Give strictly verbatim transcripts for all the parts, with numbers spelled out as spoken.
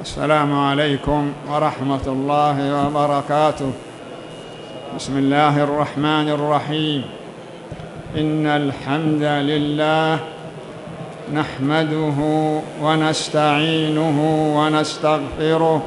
السلام عليكم ورحمة الله وبركاته. بسم الله الرحمن الرحيم. إن الحمد لله نحمده ونستعينه ونستغفره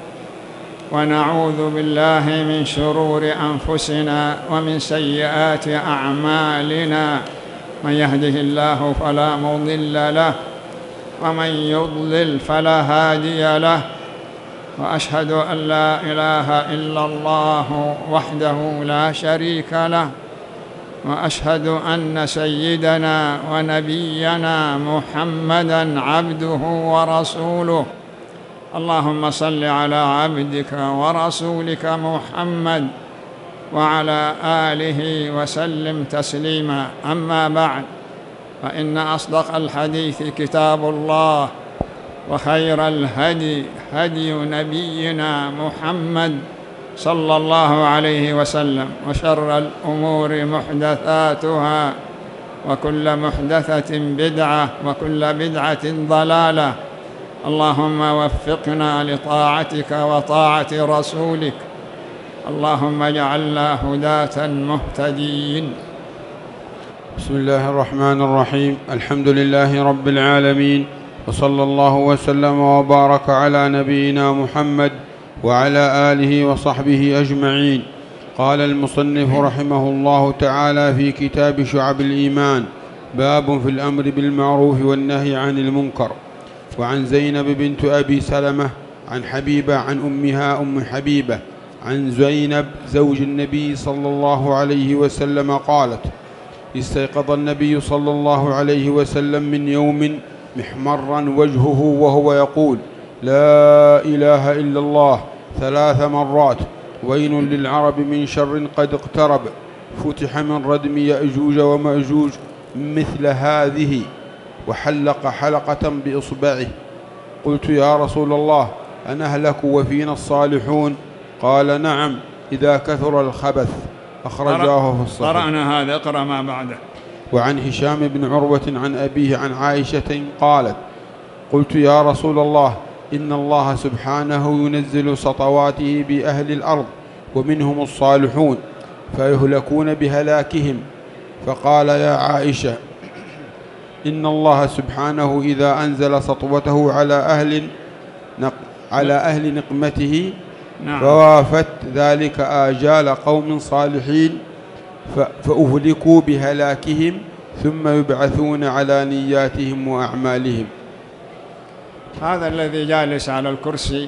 ونعوذ بالله من شرور أنفسنا ومن سيئات أعمالنا. من يهده الله فلا مضل له ومن يضلل فلا هادي له، وأشهد أن لا إله إلا الله وحده لا شريك له، وأشهد أن سيدنا ونبينا محمدًا عبده ورسوله. اللهم صل على عبدك ورسولك محمد وعلى آله وسلم تسليما. أما بعد، فإن أصدق الحديث كتاب الله، وخير الهدي هدي نبينا محمد صلى الله عليه وسلم، وشر الأمور محدثاتها، وكل محدثة بدعة، وكل بدعة ضلالة. اللهم وفقنا لطاعتك وطاعة رسولك، اللهم اجعلنا هداة مهتدين. بسم الله الرحمن الرحيم. الحمد لله رب العالمين، وصلى الله وسلم وبارك على نبينا محمد وعلى آله وصحبه أجمعين. قال المصنف رحمه الله تعالى في كتاب شعب الإيمان: باب في الأمر بالمعروف والنهي عن المنكر. وعن زينب بنت أبي سلمة عن حبيبة عن أمها أم حبيبة عن زينب زوج النبي صلى الله عليه وسلم قالت: استيقظ النبي صلى الله عليه وسلم من يوم محمرا وجهه وهو يقول: لا إله إلا الله ثلاث مرات: ويل للعرب من شر قد اقترب، فتح من ردم يأجوج ومأجوج مثل هذه، وحلق حلقة بإصبعه. قلت: يا رسول الله، أنهلك وفينا الصالحون؟ قال: نعم، إذا كثر الخبث. أخرجاه في الصحيح. قرأنا هذا، اقرأ ما بعده. وعن هشام بن عروة عن أبيه عن عائشة قالت: قلت: يا رسول الله، إن الله سبحانه ينزل سطواته بأهل الأرض ومنهم الصالحون فيهلكون بهلاكهم. فقال: يا عائشة، إن الله سبحانه إذا أنزل سطوته على أهل نق... على أهل نقمته نعم. فوافت ذلك آجال قوم صالحين فأهلكوا بهلاكهم، ثم يبعثون على نياتهم وأعمالهم. هذا الذي جالس على الكرسي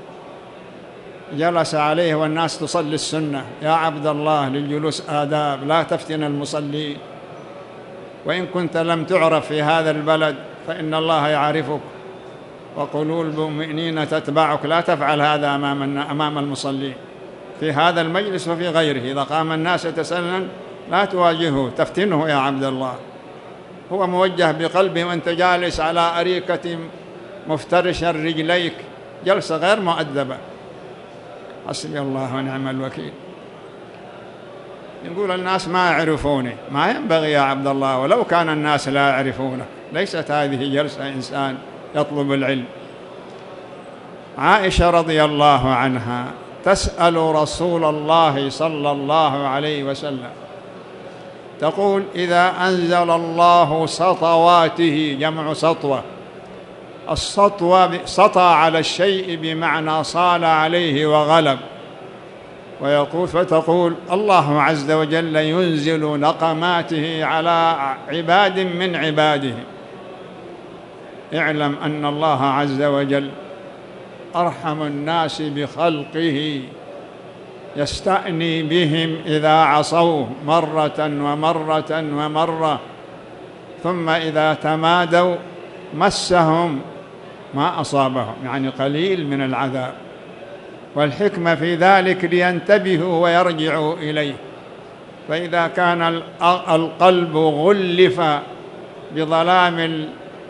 جلس عليه والناس تصلي السنة. يا عبد الله، للجلوس آداب، لا تفتن المصلين، وإن كنت لم تعرف في هذا البلد فإن الله يعرفك، وقلوب المؤمنين تتبعك. لا تفعل هذا أمام أمام المصلين في هذا المجلس وفي غيره. إذا قام الناس يتسنن لا تواجهه تفتنه يا عبد الله. هو موجه بقلبه وأنت جالس على أريكة مفترشا رجليك، جلسة غير مؤدبة. حسبي الله ونعم الوكيل. يقول الناس ما يعرفوني. ما ينبغي يا عبد الله، ولو كان الناس لا يعرفونك. ليست هذه جلسة إنسان يطلب العلم. عائشة رضي الله عنها تسأل رسول الله صلى الله عليه وسلم، تقول: إذا أنزل الله سطواته، جمع سطوة، السطوة سطى على الشيء بمعنى صال عليه وغلب. ويقول فتقول: الله عز وجل ينزل نقماته على عباد من عباده. اعلم أن الله عز وجل أرحم الناس بخلقه، يستأني بهم إذا عصوه مرة ومرة ومرة، ثم إذا تمادوا مسهم ما أصابهم، يعني قليل من العذاب. والحكمة في ذلك لينتبهوا ويرجعوا إليه. فإذا كان القلب غلف بظلام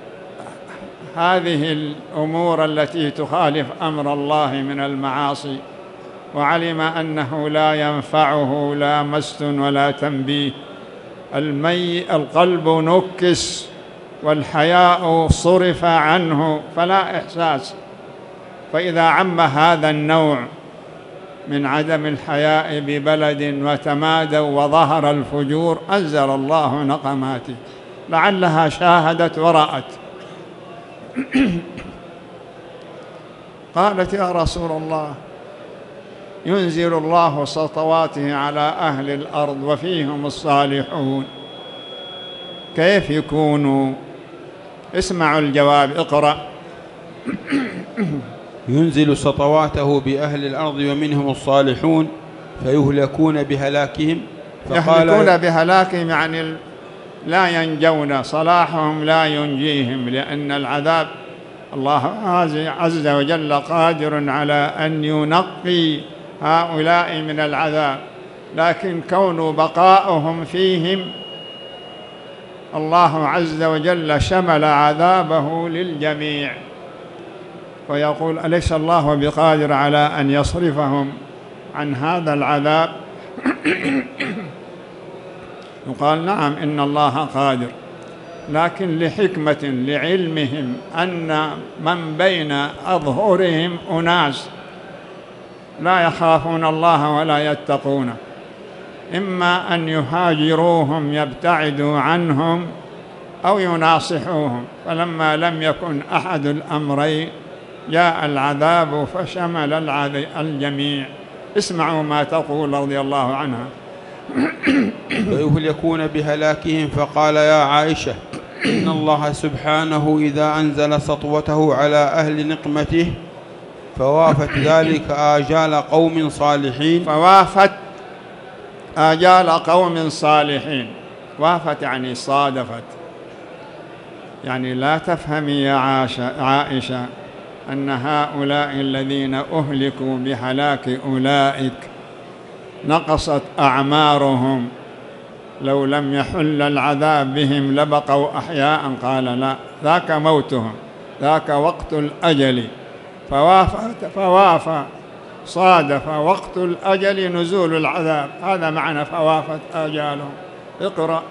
هذه الأمور التي تخالف أمر الله من المعاصي، وعلم أنه لا ينفعه لا مس ولا تنبيه، المي القلب نكس والحياء صرف عنه فلا إحساس، فإذا عم هذا النوع من عدم الحياء ببلد وتمادوا وظهر الفجور أنزل الله نقماته، لعلها شاهدت ورأت. قالت يا رسول الله ينزل الله سطواته على أهل الأرض وفيهم الصالحون، كيف يكونوا؟ اسمعوا الجواب، اقرأ. ينزل سطواته بأهل الأرض ومنهم الصالحون فيهلكون بهلاكهم. فقال يهلكون بهلاكهم يعني لا ينجون، صلاحهم لا ينجيهم، لأن العذاب الله عز وجل قادر على أن ينقي هؤلاء من العذاب، لكن كون بقاؤهم فيهم الله عز وجل شمل عذابه للجميع، ويقول أليس الله بقادر على أن يصرفهم عن هذا العذاب؟ يقال نعم إن الله قادر، لكن لحكمة لعلمهم أن من بين أظهرهم أناس لا يخافون الله ولا يتقونه، إما أن يهاجروهم يبتعدوا عنهم أو يناصحوهم، فلما لم يكن أحد الأمرين جاء العذاب فشمل الجميع. اسمعوا ما تقول رضي الله عنها. ويهلكون بهلاكهم. فقال يا عائشة إن الله سبحانه إذا أنزل سطوته على أهل نقمته فوافت ذلك آجال قوم صالحين. فوافت آجال قوم صالحين، وافت يعني صادفت، يعني لا تفهمي يا عائشة أن هؤلاء الذين أهلكوا بهلاك أولئك نقصت أعمارهم، لو لم يحل العذاب بهم لبقوا أحياء. قال لا، ذاك موتهم، ذاك وقت الأجل. فوافى فوافى صادف وقت الأجل نزول العذاب، هذا معنى فوافت آجالهم. اقرأ.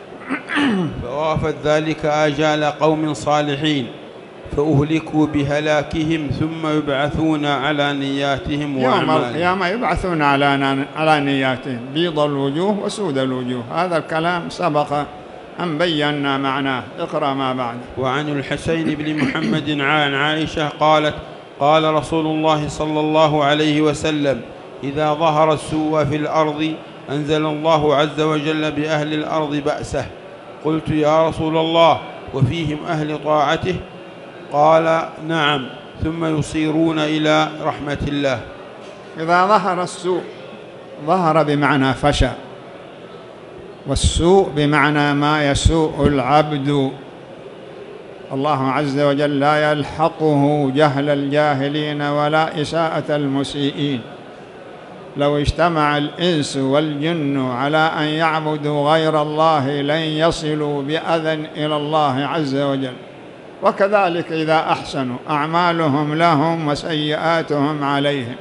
فوافت ذلك آجال قوم صالحين فأهلكوا بهلاكهم ثم يبعثون على نياتهم وأعمالهم. يوم القيامة يبعثون على على نياتهم، بيض الوجوه وسود الوجوه. هذا الكلام سبق أن بينا معناه. اقرأ ما بعد. وعن الحسين بن محمد عن عائشة قالت قال رسول الله صلى الله عليه وسلم إذا ظهر السوء في الأرض أنزل الله عز وجل بأهل الأرض بأسه. قلت يا رسول الله وفيهم أهل طاعته؟ قال نعم، ثم يصيرون إلى رحمة الله. إذا ظهر السوء، ظهر بمعنى فشى، والسوء بمعنى ما يسوء العبد. الله عز وجل لا يلحقه جهل الجاهلين ولا إساءة المسيئين. لو اجتمع الإنس والجن على أن يعبدوا غير الله لن يصلوا بأذى إلى الله عز وجل. وكذلك إذا أحسنوا أعمالهم لهم وسيئاتهم عليهم.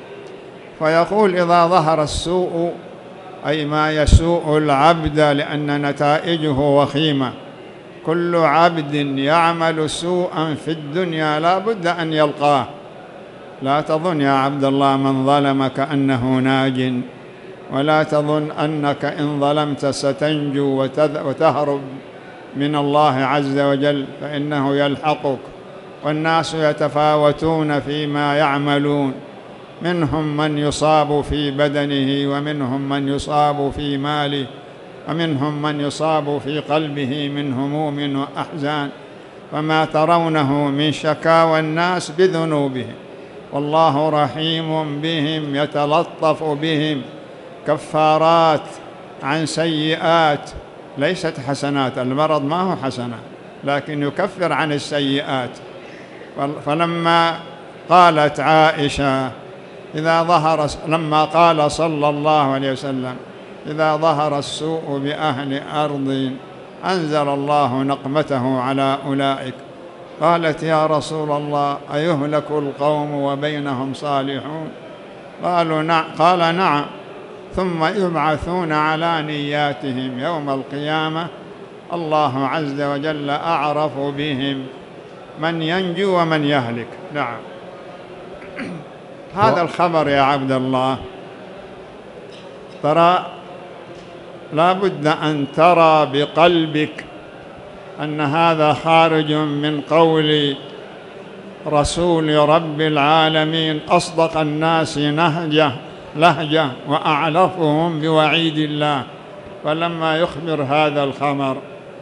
فيقول إذا ظهر السوء أي ما يسوء العبد، لأن نتائجه وخيمة. كل عبد يعمل سوءا في الدنيا لا بد أن يلقاه. لا تظن يا عبد الله من ظلمك أنه ناج، ولا تظن أنك إن ظلمت ستنجو وتهرب من الله عز وجل، فإنه يلحقك. والناس يتفاوتون فيما يعملون، منهم من يصاب في بدنه، ومنهم من يصاب في ماله، ومنهم من يصاب في قلبه من هموم وأحزان. فما ترونه من شكاوى الناس بذنوبهم، والله رحيم بهم يتلطف بهم. كفارات عن سيئات، ليست حسنات. المرض ما هو حسنة، لكن يكفر عن السيئات. فلما قالت عائشة إذا ظهر، لما قال صلى الله عليه وسلم إذا ظهر السوء بأهل أرض أنزل الله نقمته على أولئك، قالت يا رسول الله أيهلك القوم وبينهم صالحون؟ قالوا نعم. قال نعم، ثم يبعثون على نياتهم يوم القيامة. الله عز وجل أعرف بهم من ينجو ومن يهلك. نعم. هذا الخبر يا عبد الله ترى لا بد أن ترى بقلبك أن هذا خارج من قول رسول رب العالمين أصدق الناس نهجة لهجة وأعلفهم بوعيد الله. فلما يخبر هذا الخبر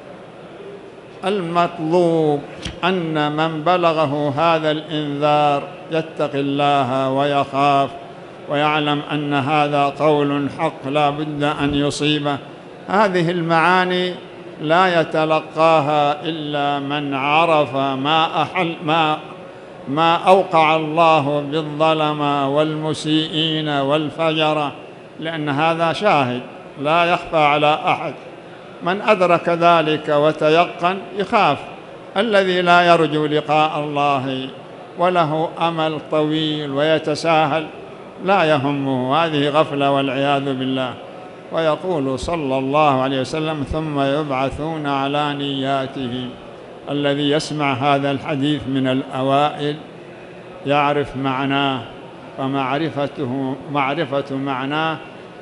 المطلوب أن من بلغه هذا الإنذار يتقي الله ويخاف ويعلم أن هذا قول حق لا بد أن يصيبه. هذه المعاني لا يتلقاها إلا من عرف ما أحل ما ما أوقع الله بالظلمة والمسيئين والفجرة، لأن هذا شاهد لا يخفى على أحد. من أدرك ذلك وتيقن يخاف. الذي لا يرجو لقاء الله وله أمل طويل ويتساهل لا يهمه، هذه غفلة والعياذ بالله. ويقول صلى الله عليه وسلم ثم يبعثون على نياتهم. الذي يسمع هذا الحديث من الأوائل يعرف معناه، فمعرفته معرفة معناه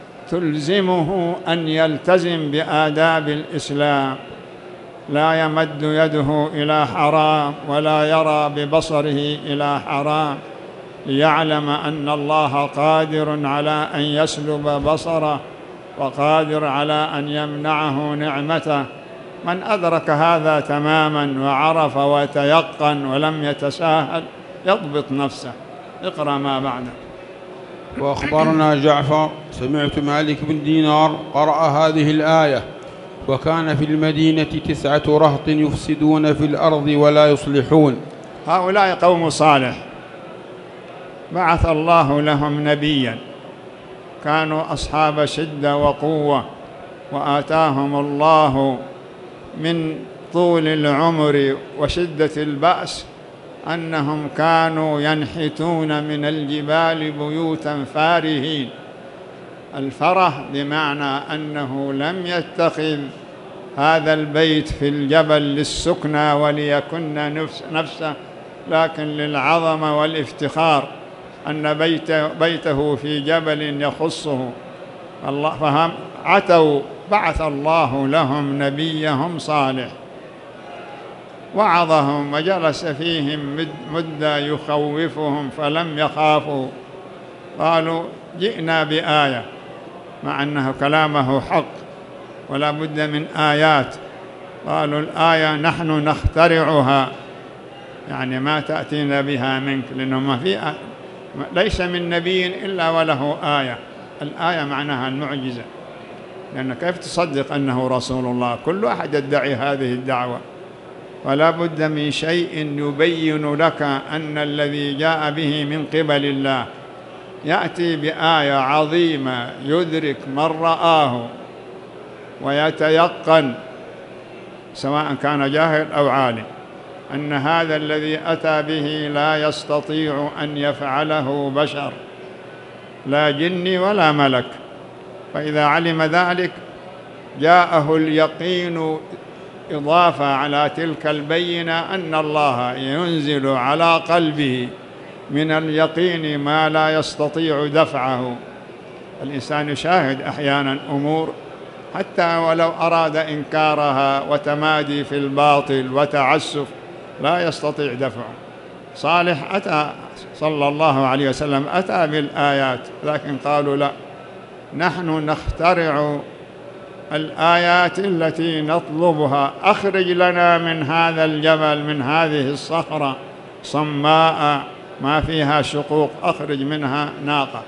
تلزمه أن يلتزم بآداب الإسلام، لا يمد يده إلى حرام ولا يرى ببصره إلى حرام، ليعلم أن الله قادر على أن يسلب بصره وقادر على أن يمنعه نعمته. من أدرك هذا تماما وعرف وتيقن ولم يتساهل يضبط نفسه. اقرأ ما بعده. وأخبرنا جعفر سمعت مالك بن دينار قرأ هذه الآية: وكان في المدينة تسعة رهط يفسدون في الأرض ولا يصلحون. هؤلاء قوم صالح بعث الله لهم نبيا، كانوا أصحاب شدة وقوة، وآتاهم الله من طول العمر وشدة البأس أنهم كانوا ينحتون من الجبال بيوتا فارهين. الفره بمعنى أنه لم يتخذ هذا البيت في الجبل للسكنى وليكن نفس نفسه، لكن للعظمة والافتخار أن بيته, بيته في جبل يخصه الله. فهم عتوا. بعث الله لهم نبيهم صالح وعظهم وجلس فيهم مدة يخوفهم فلم يخافوا. قالوا جئنا بآية، مع أنه كلامه حق ولا بد من آيات. قالوا الآية نحن نخترعها، يعني ما تأتينا بها منك، لأنه ما في آية. ليس من نبي إلا وله آية. الآية معناها المعجزة، لأن كيف تصدق أنه رسول الله؟ كل واحد يدعي هذه الدعوة، ولا بد من شيء يبين لك أن الذي جاء به من قبل الله. يأتي بآية عظيمة يدرك من رآه ويتيقن سواء كان جاهل أو عالم أن هذا الذي أتى به لا يستطيع أن يفعله بشر، لا جني ولا ملك. فإذا علم ذلك جاءه اليقين إضافة على تلك البينة أن الله ينزل على قلبه من اليقين ما لا يستطيع دفعه. الإنسان يشاهد أحيانا أمور حتى ولو أراد إنكارها وتمادي في الباطل وتعسف لا يستطيع دفعه. صالح أتى صلى الله عليه وسلم أتى بالآيات، لكن قالوا لا، نحن نخترع الآيات التي نطلبها. أخرج لنا من هذا الجبل، من هذه الصخرة صماء ما فيها شقوق، أخرج منها ناقة.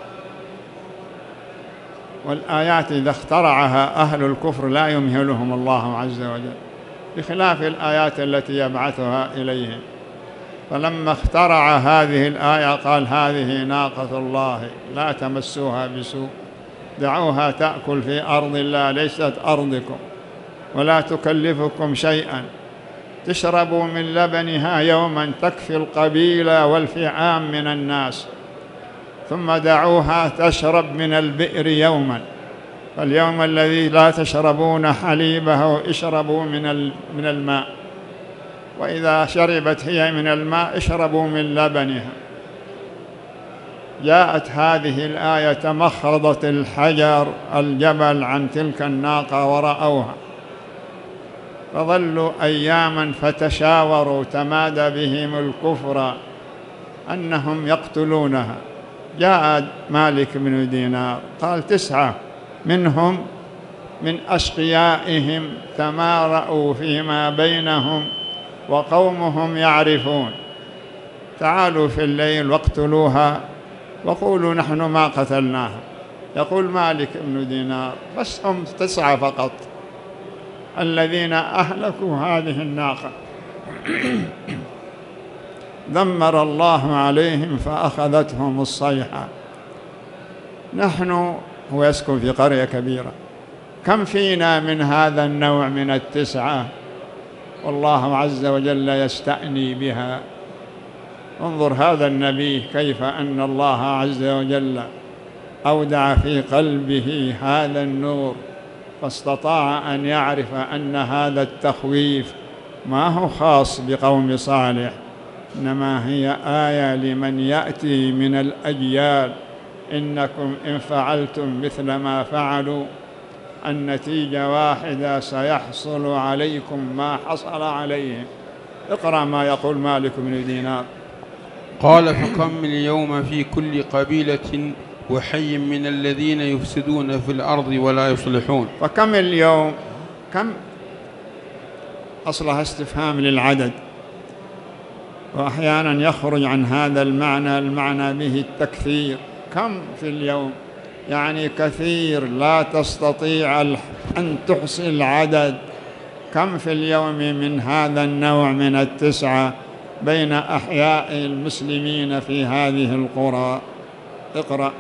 والآيات إذا اخترعها أهل الكفر لا يمهلهم الله عز وجل، بخلاف الآيات التي يبعثها إليهم. فلما اخترع هذه الآية قال هذه ناقة الله لا تمسوها بسوء، دعوها تأكل في أرض الله ليست أرضكم، ولا تكلفكم شيئا، تشربوا من لبنها يوما تكفي القبيلة والفعام من الناس، ثم دعوها تشرب من البئر يوما، فاليوم الذي لا تشربون حليبه اشربوا من من الماء، وإذا شربت هي من الماء اشربوا من لبنها. جاءت هذه الآية تمخضت الحجر الجبل عن تلك الناقة ورأوها، فظلوا أياما فتشاوروا تمادى بهم الكفر أنهم يقتلونها. جاء مالك بن دينار قال تسعة منهم من أشقيائهم تمارؤوا فيما بينهم وقومهم يعرفون، تعالوا في الليل واقتلوها وقولوا نحن ما قتلناها. يقول مالك بن دينار بس هم تسعة فقط الذين أهلكوا هذه الناقة دمر الله عليهم فأخذتهم الصيحة. نحن، هو يسكن في قرية كبيرة، كم فينا من هذا النوع من التسعة والله عز وجل يستأني بها. انظر هذا النبي كيف أن الله عز وجل أودع في قلبه هذا النور، فاستطاع أن يعرف أن هذا التخويف ما هو خاص بقوم صالح، إنما هي آية لمن يأتي من الأجيال. إنكم إن فعلتم مثل ما فعلوا النتيجة واحدة، سيحصل عليكم ما حصل عليهم. اقرأ ما يقول مالك بن دينار. قال فكم اليوم في كل قبيلة وحي من الذين يفسدون في الأرض ولا يصلحون. فكم اليوم، كم أصلها استفهام للعدد، وأحيانا يخرج عن هذا المعنى المعنى به التكثير. كم في اليوم يعني كثير، لا تستطيع أن تحصي العدد. كم في اليوم من هذا النوع من التسعة بين أحياء المسلمين في هذه القرى. اقرأ.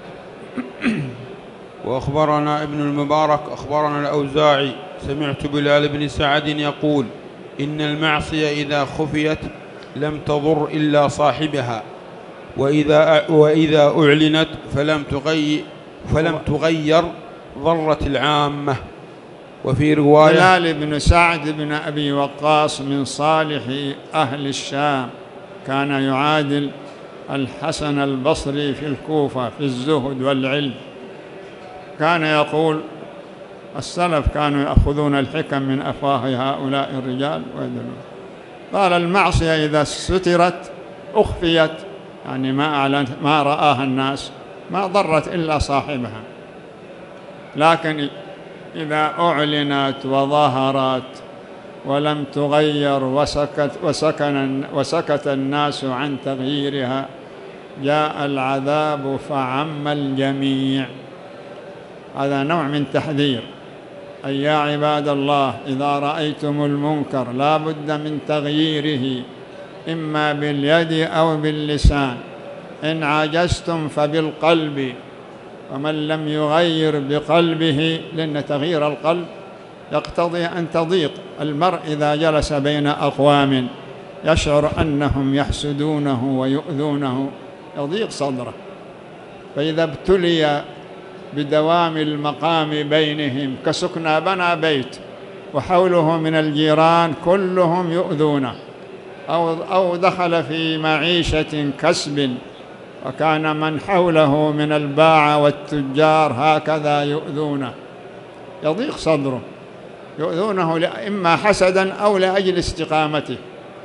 وأخبرنا ابن المبارك أخبرنا الأوزاعي سمعت بلال بن سعد يقول إن المعصية إذا خفيت لم تضر إلا صاحبها، وإذا, وإذا أعلنت فلم تغير, فلم تغير ضرت العامة. وفي رواية بلال بن سعد بن أبي وقاص من صالح أهل الشام، كان يعادل الحسن البصري في الكوفة في الزهد والعلم. كان يقول السلف كانوا يأخذون الحكم من أفواه هؤلاء الرجال ويدلون. قال المعصية إذا سترت أخفيت، يعني ما أعلنت ما رآها الناس، ما ضرت إلا صاحبها، لكن إذا أعلنت وظهرت ولم تغير وسكت, وسكن وسكت الناس عن تغييرها جاء العذاب فعم الجميع. هذا نوع من تحذير. أي يا عباد الله إذا رأيتم المنكر لا بد من تغييره، إما باليد أو باللسان. إن عجزتم فبالقلب، ومن لم يغير بقلبه، لأن تغيير القلب يقتضي أن تضيق المرء. إذا جلس بين أقوام يشعر أنهم يحسدونه ويؤذونه يضيق صدره، فإذا ابتلي بدوام المقام بينهم كسكنى بنى بيت وحوله من الجيران كلهم يؤذونه، أو, أو دخل في معيشة كسب وكان من حوله من الباعة والتجار هكذا يؤذونه، يضيق صدره، يؤذونه إما حسدا أو لأجل استقامته.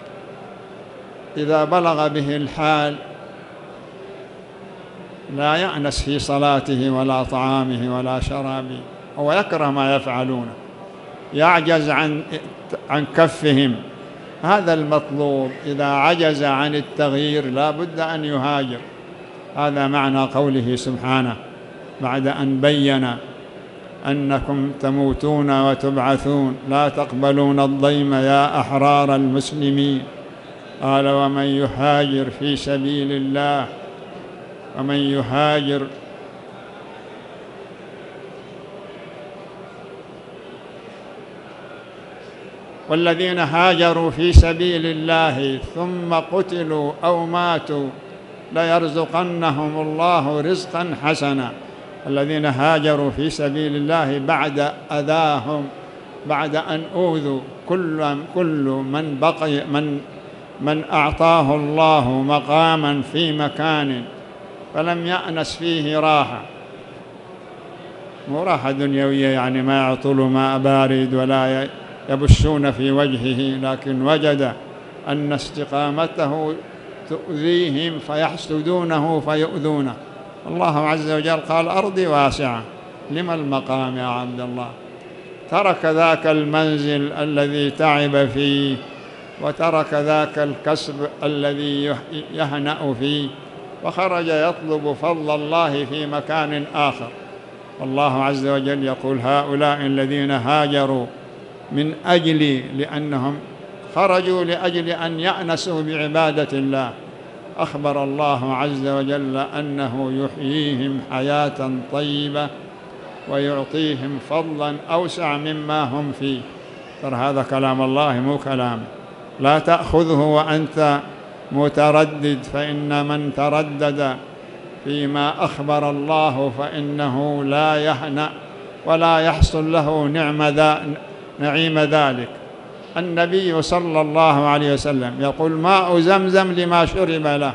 إذا بلغ به الحال لا يأنس في صلاته ولا طعامه ولا شرابه، هو يكره ما يفعلونه، يعجز عن عن كفهم. هذا المطلوب. إذا عجز عن التغيير لا بد أن يهاجر. هذا معنى قوله سبحانه بعد أن بين أنكم تموتون وتبعثون لا تقبلون الضيم يا أحرار المسلمين. قال ومن يهاجر في سبيل الله، ومن يهاجر والذين هاجروا في سبيل الله ثم قتلوا أو ماتوا ليرزقنهم الله رزقا حسنا. الذين هاجروا في سبيل الله بعد أذاهم، بعد أن أوذوا، كل كل من بقي من من أعطاه الله مقاما في مكان فلم يأنس فيه راحة، مو راحة دنيوية يعني ما يعطوا ماء بارد ولا يبشون في وجهه، لكن وجد أن استقامته تؤذيهم فيحسدونه فيؤذونه. الله عز وجل قال أرضي واسعة، لما المقام يا عبد الله؟ ترك ذاك المنزل الذي تعب فيه، وترك ذاك الكسب الذي يهنأ فيه، وخرج يطلب فضل الله في مكان آخر. والله عز وجل يقول هؤلاء الذين هاجروا من أجل لأنهم خرجوا لأجل أن يأنسوا بعبادة الله، أخبر الله عز وجل أنه يحييهم حياة طيبة ويعطيهم فضلا أوسع مما هم فيه. ترى هذا كلام الله مو كلام، لا تأخذه وأنت متردد، فإن من تردد فيما أخبر الله فإنه لا يهنأ ولا يحصل له نعم ذا نعيم ذلك. النبي صلى الله عليه وسلم يقول ماء زمزم لما شرب له،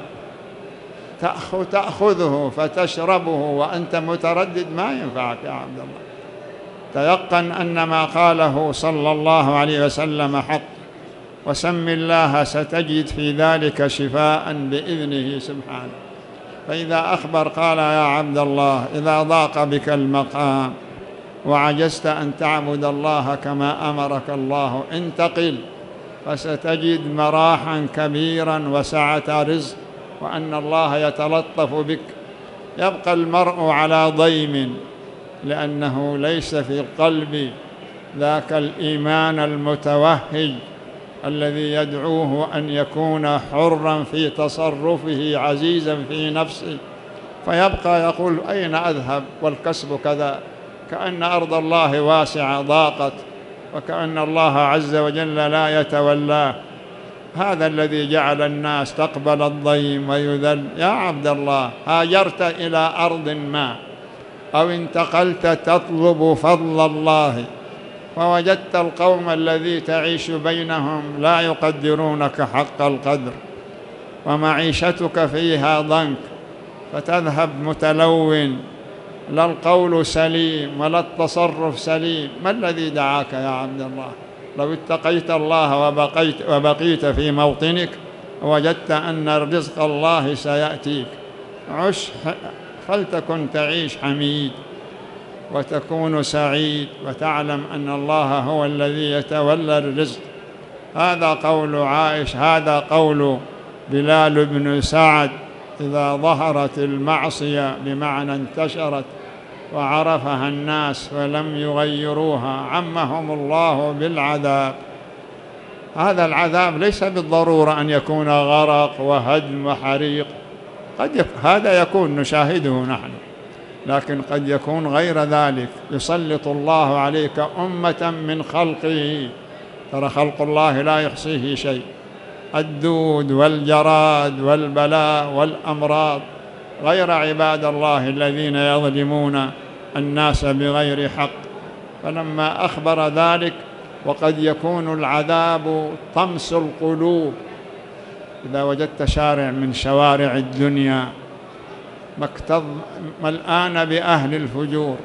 تأخذه فتشربه وأنت متردد ما ينفعك يا عبد الله. تيقن أن ما قاله صلى الله عليه وسلم حق، وسم الله ستجد في ذلك شفاء بإذنه سبحانه. فإذا أخبر قال يا عبد الله إذا ضاق بك المقام وعجزت أن تعبد الله كما أمرك الله انتقل، فستجد مراحا كبيرا وسعة رزق، وأن الله يتلطف بك. يبقى المرء على ضيم، لأنه ليس في القلب ذاك الإيمان المتوهج الذي يدعوه أن يكون حرا في تصرفه عزيزا في نفسه، فيبقى يقول أين أذهب والكسب كذا، كأن أرض الله واسعة ضاقت، وكأن الله عز وجل لا يتولاه. هذا الذي جعل الناس تقبل الضيم ويذل. يا عبد الله هاجرت إلى أرض ما أو انتقلت تطلب فضل الله، ووجدت القوم الذي تعيش بينهم لا يقدرونك حق القدر، ومعيشتك فيها ضنك، فتذهب متلون، لا القول سليم ولا التصرف سليم. ما الذي دعاك يا عبد الله؟ لو اتقيت الله وبقيت, وبقيت في موطنك وجدت أن رزق الله سيأتيك. عش فلتكن تعيش حميد وتكون سعيد، وتعلم أن الله هو الذي يتولى الرزق. هذا قول عائش، هذا قول بلال بن سعد. إذا ظهرت المعصية بمعنى انتشرت وعرفها الناس ولم يغيروها عمهم الله بالعذاب. هذا العذاب ليس بالضرورة أن يكون غرق وهدم وحريق، قد يك... هذا يكون نشاهده نحن، لكن قد يكون غير ذلك. يسلط الله عليك أمة من خلقه، ترى خلق الله لا يحصيه شيء، الدود والجراد والبلاء والأمراض، غير عباد الله الذين يظلمون الناس بغير حق. فلما أخبر ذلك وقد يكون العذاب طمس القلوب. إذا وجدت شارع من شوارع الدنيا مكتظ ملآن بأهل الفجور،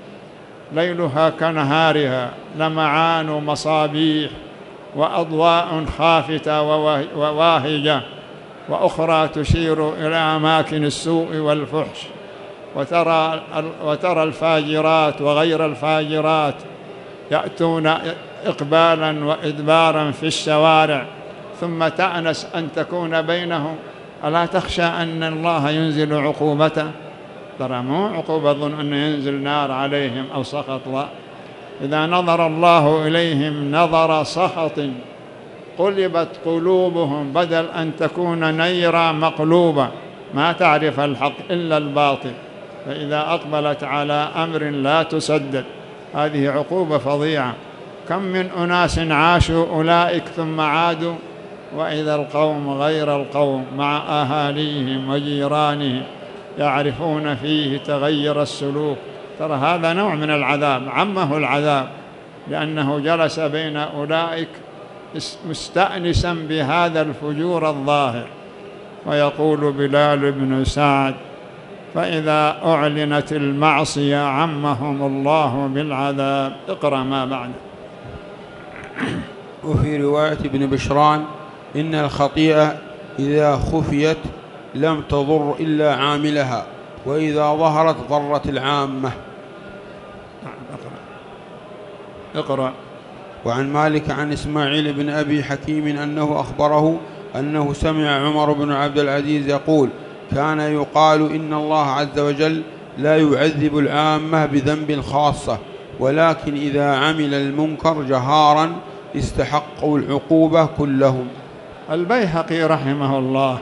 ليلها كنهارها، لمعان ومصابيح وأضواء خافتة وواهجة، وأخرى تشير إلى أماكن السوء والفحش، وترى, وترى الفاجرات وغير الفاجرات يأتون إقبالا وإدبارا في الشوارع، ثم تأنس أن تكون بينهم. ألا تخشى أن الله ينزل عقوبته؟ ترى مو عقوبة ظن أن ينزل نار عليهم أو سخط، لا. إذا نظر الله إليهم نظر سخط قلبت قلوبهم، بدل أن تكون نيرا مقلوبة ما تعرف الحق إلا الباطل، فإذا أقبلت على أمر لا تسدد. هذه عقوبة فظيعة. كم من أناس عاشوا أولئك ثم عادوا، وإذا القوم غير القوم مع أهاليهم وجيرانهم يعرفون فيه تغير السلوك. ترى هذا نوع من العذاب، عمه العذاب، لأنه جلس بين أولئك مستأنسا بهذا الفجور الظاهر. ويقول بلال بن سعد فإذا أعلنت المعصية عمهم الله بالعذاب. اقرأ ما بعد. وفي رواية ابن بشران إن الخطيئة إذا خفيت لم تضر إلا عاملها، وإذا ظهرت ضرت العامة. اقرأ. وعن مالك عن إسماعيل بن أبي حكيم أنه أخبره أنه سمع عمر بن عبد العزيز يقول: كان يقال إن الله عز وجل لا يعذب العامة بذنب خاصة، ولكن إذا عمل المنكر جهارا استحقوا العقوبة كلهم. البيهقي رحمه الله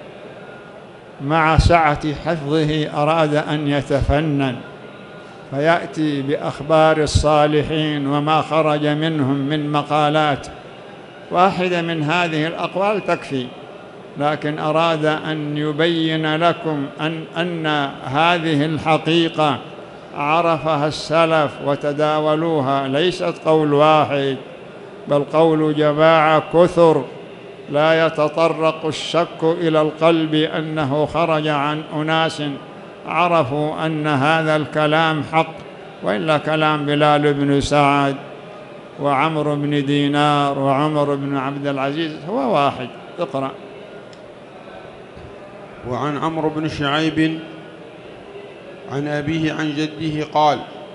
مع سعة حفظه أراد أن يتفنن فيأتي بأخبار الصالحين وما خرج منهم من مقالات، واحدة من هذه الأقوال تكفي، لكن أراد أن يبين لكم أن, أن هذه الحقيقة عرفها السلف وتداولوها، ليست قول واحد بل قول جماعة كثر، لا يتطرق الشك إلى القلب أنه خرج عن أناس عرفوا أن هذا الكلام حق، وإلا كلام بلال بن سعد وعمر بن دينار وعمر بن عبد العزيز هو واحد. اقرأ. وعن عمرو بن شعيب عن أبيه عن جده قال: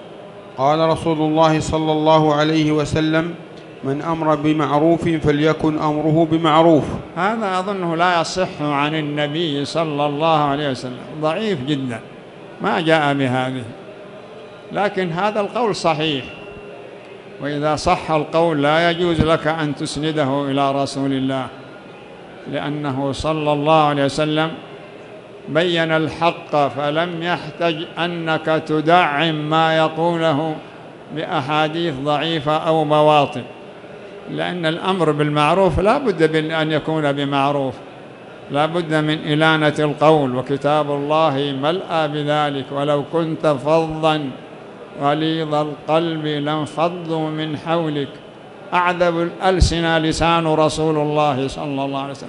قال رسول الله صلى الله عليه وسلم: من أمر بمعروف فليكن أمره بمعروف. هذا أظنه لا يصح عن النبي صلى الله عليه وسلم، ضعيف جدا، ما جاء بهذه، لكن هذا القول صحيح، وإذا صح القول لا يجوز لك أن تسنده إلى رسول الله، لأنه صلى الله عليه وسلم بين الحق فلم يحتج أنك تدعم ما يقوله بأحاديث ضعيفة أو مواطن، لأن الأمر بالمعروف لا بد من أن يكون بمعروف، لا بد من إلانة القول، وكتاب الله ملأ بذلك، ولو كنت فظا غليظ القلب لانفضوا من حولك. أعذب الألسنة لسان رسول الله صلى الله عليه وسلم،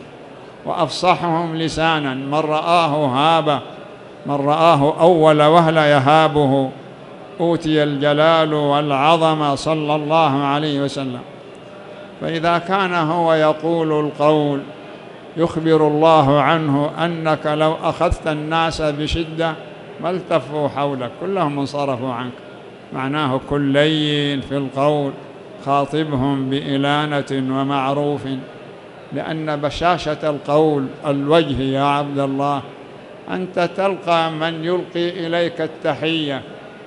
وأفصحهم لسانا، من رآه هابه، من رآه أول وهلة يهابه، أوتي الجلال والعظمة صلى الله عليه وسلم. فإذا كان هو يقول القول يخبر الله عنه أنك لو أخذت الناس بشدة ما التفوا حولك، كلهم انصرفوا عنك، معناه كن لين في القول، خاطبهم بإلانة ومعروف، لأن بشاشة القول الوجه يا عبد الله. أنت تلقى من يلقي إليك التحية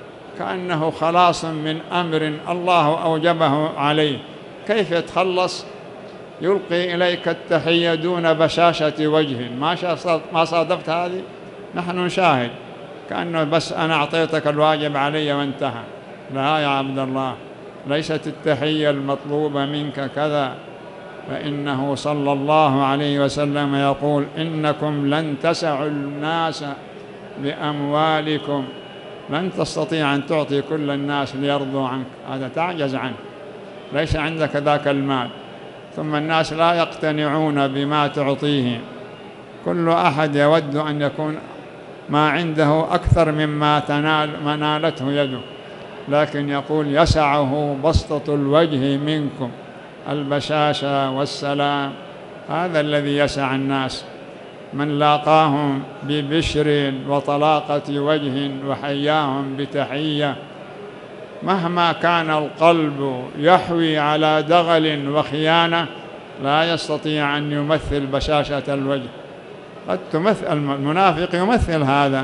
كأنه خلاص من أمر الله أوجبه عليه، كيف يتخلص؟ يلقي إليك التحية دون بشاشة وجه، ما صادفت هذه؟ نحن نشاهد كأنه بس أنا أعطيتك الواجب علي وانتهى. لا يا عبد الله، ليست التحية المطلوبة منك كذا، فإنه صلى الله عليه وسلم يقول: إنكم لن تسعوا الناس بأموالكم، لن تستطيع أن تعطي كل الناس ليرضوا عنك، هذا تعجز عنه، ليس عندك ذاك المال، ثم الناس لا يقتنعون بما تعطيهم، كل أحد يود أن يكون ما عنده أكثر مما تنال ما نالته يده، لكن يقول: يسعه بسطة الوجه منكم، البشاشة والسلام، هذا الذي يسع الناس. من لاقاهم ببشر وطلاقة وجه وحياهم بتحية، مهما كان القلب يحوي على دغل وخيانة لا يستطيع أن يمثل بشاشة الوجه. قد تمثل المنافق يمثل هذا،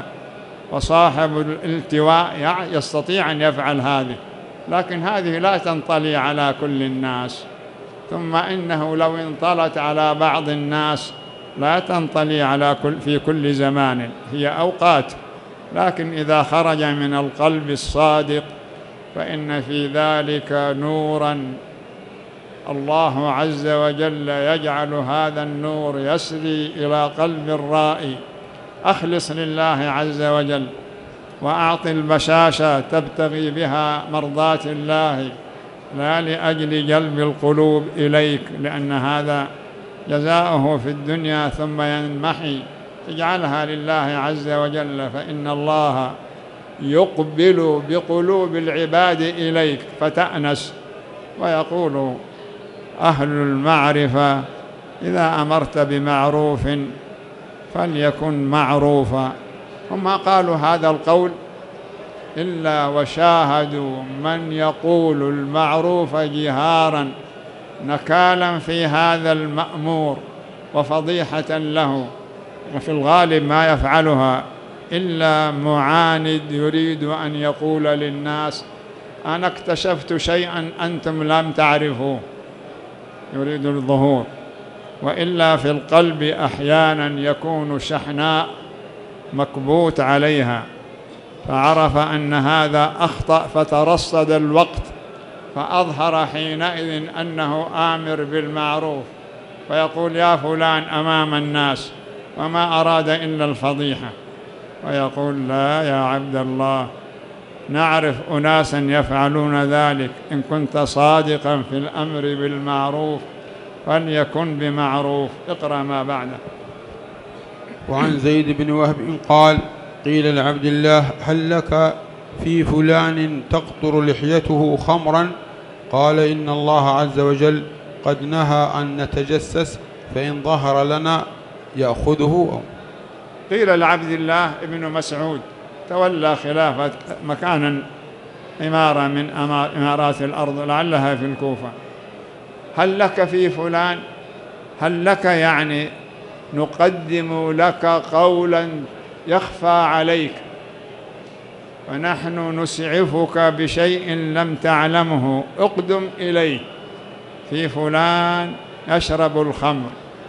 وصاحب الالتواء يستطيع أن يفعل هذه، لكن هذه لا تنطلي على كل الناس، ثم إنه لو انطلت على بعض الناس لا تنطلي على كل في كل زمان، هي أوقات، لكن إذا خرج من القلب الصادق فإن في ذلك نورا الله عز وجل يجعل هذا النور يسري إلى قلب الرائي. أخلص لله عز وجل، وأعط البشاشة تبتغي بها مرضاة الله، لا لأجل جلب القلوب إليك، لأن هذا جزاؤه في الدنيا ثم ينمحي اجعلها لله عز وجل، فإن الله يقبل بقلوب العباد إليك فتأنس. ويقول أهل المعرفة: إذا أمرت بمعروف فليكن معروفا. هم قالوا هذا القول إلا وشاهدوا من يقول المعروف جهارا نكالا في هذا المأمور وفضيحة له، وفي الغالب ما يفعلها إلا معاند يريد أن يقول للناس: أنا اكتشفت شيئا أنتم لم تعرفوه، يريد الظهور. وإلا في القلب أحيانا يكون شحناء مكبوت عليها، فعرف أن هذا أخطأ فترصد الوقت، فأظهر حينئذ أنه آمر بالمعروف، فيقول: يا فلان أمام الناس، وما أراد إلا الفضيحة. ويقول: لا يا عبد الله، نعرف أناسا يفعلون ذلك، إن كنت صادقا في الأمر بالمعروف فليكن بمعروف. اقرأ ما بعده. وعن زيد بن وهب قال: قيل لعبد الله: هل لك في فلان تقطر لحيته خمرا؟ قال: إن الله عز وجل قد نهى أن نتجسس، فإن ظهر لنا يأخذه. قيل لعبد الله ابن مسعود، تولى خلافة مكانا إمارة من إمارات الأرض لعلها في الكوفة: هل لك في فلان؟ هل لك يعني نقدم لك قولا يخفى عليك، ونحن نسعفك بشيء لم تعلمه، اقدم إليه. في فلان يشرب الخمر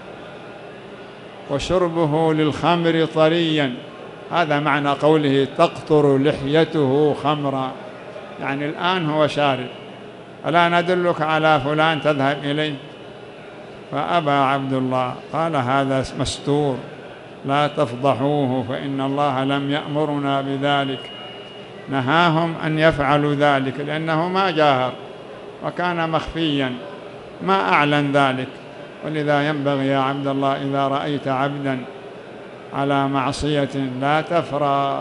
وشربه للخمر طريا، هذا معنى قوله تقطر لحيته خمرا، يعني الآن هو شارب، ألا ندلك على فلان تذهب إليه؟ فأبى عبد الله، قال: هذا مستور، لا تفضحوه، فإن الله لم يأمرنا بذلك. نهاهم أن يفعلوا ذلك لأنه ما جاهر وكان مخفيا، ما أعلن ذلك. ولذا ينبغي يا عبد الله إذا رأيت عبدا على معصية لا تفرح،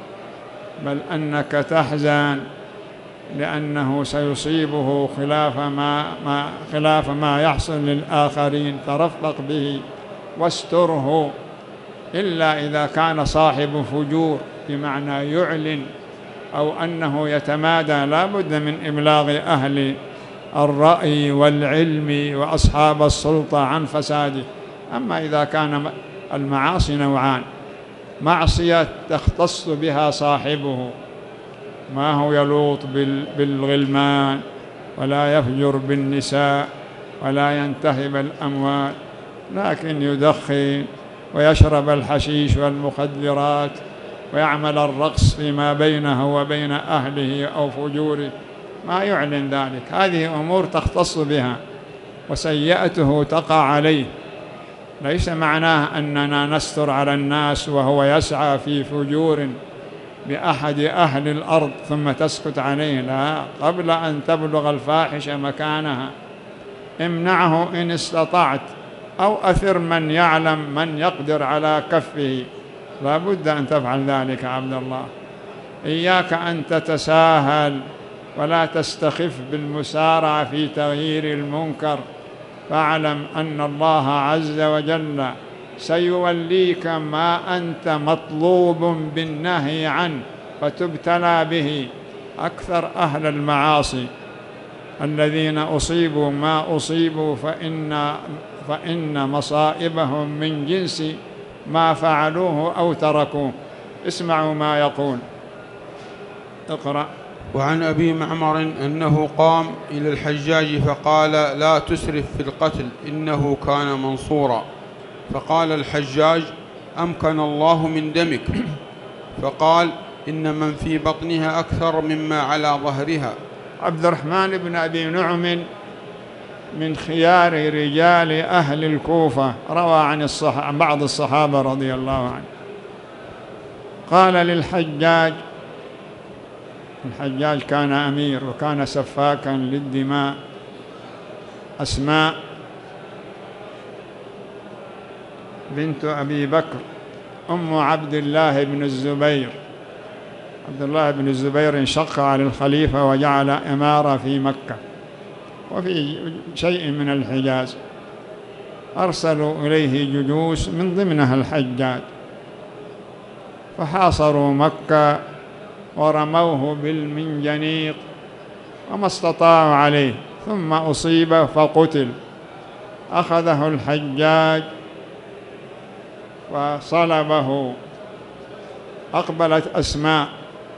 بل أنك تحزن لأنه سيصيبه خلاف ما, ما, خلاف ما يحصل للآخرين، ترفق به واستره، إلا إذا كان صاحب فجور بمعنى يعلن أو أنه يتمادى، لا بد من إبلاغ أهل الرأي والعلم وأصحاب السلطة عن فساده. أما إذا كان المعاصي نوعان: معصية تختص بها صاحبه، ما هو يلوط بالغلمان ولا يفجر بالنساء ولا ينتهب الأموال، لكن يدخن ويشرب الحشيش والمخدرات ويعمل الرقص فيما بينه وبين أهله أو فجوره، ما يعلن ذلك. هذه أمور تختص بها وسيئته تقع عليه، ليس معناه أننا نستر على الناس وهو يسعى في فجور بأحد أهل الأرض ثم تسكت عليه، لا، قبل أن تبلغ الفاحشة مكانها امنعه إن استطعت، أو أثر من يعلم من يقدر على كفه، لا بد أن تفعل ذلك عبد الله. إياك أن تتساهل ولا تستخف بالمسارعة في تغيير المنكر، فاعلم أن الله عز وجل سيوليك ما أنت مطلوب بالنهي عنه فتبتلى به. أكثر أهل المعاصي الذين أصيبوا ما أصيبوا فإن, فإن مصائبهم من جنس ما فعلوه أو تركوه. اسمعوا ما يقول. اقرأ. وعن أبي معمر أنه قام إلى الحجاج فقال: لا تسرف في القتل إنه كان منصورا. فقال الحجاج: أمكن الله من دمك. فقال: إن من في بطنها أكثر مما على ظهرها. عبد الرحمن بن أبي نعم من خيار رجال أهل الكوفة، روى عن, الصح... عن بعض الصحابة رضي الله عنه، قال للحجاج، الحجاج كان أمير وكان سفاكا للدماء، أسماء بنت أبي بكر أم عبد الله بن الزبير. عبد الله بن الزبير انشق على الخليفة وجعل إمارة في مكة وفي شيء من الحجاز، أرسلوا إليه جيوش من ضمنها الحجاج، فحاصروا مكة ورموه بالمنجنيق وما استطاعوا عليه، ثم أصيب فقتل. أخذه الحجاج وصلبه. أقبلت أسماء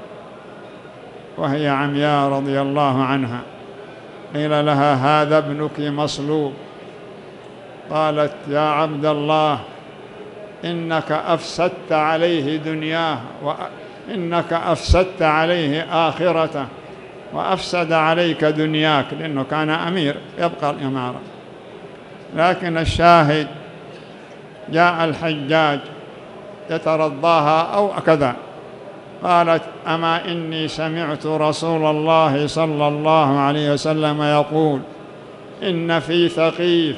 وهي عمياء رضي الله عنها، قيل لها هذا ابنك مصلوب. قالت يا عبد الله إنك أفسدت عليه دنياه وإنك أفسدت عليه آخرته وأفسد عليك دنياك، لأنه كان أمير يبقى الإمارة. لكن الشاهد جاء الحجاج يترضاها أو كذا، قالت أما إني سمعت رسول الله صلى الله عليه وسلم يقول إن في ثقيف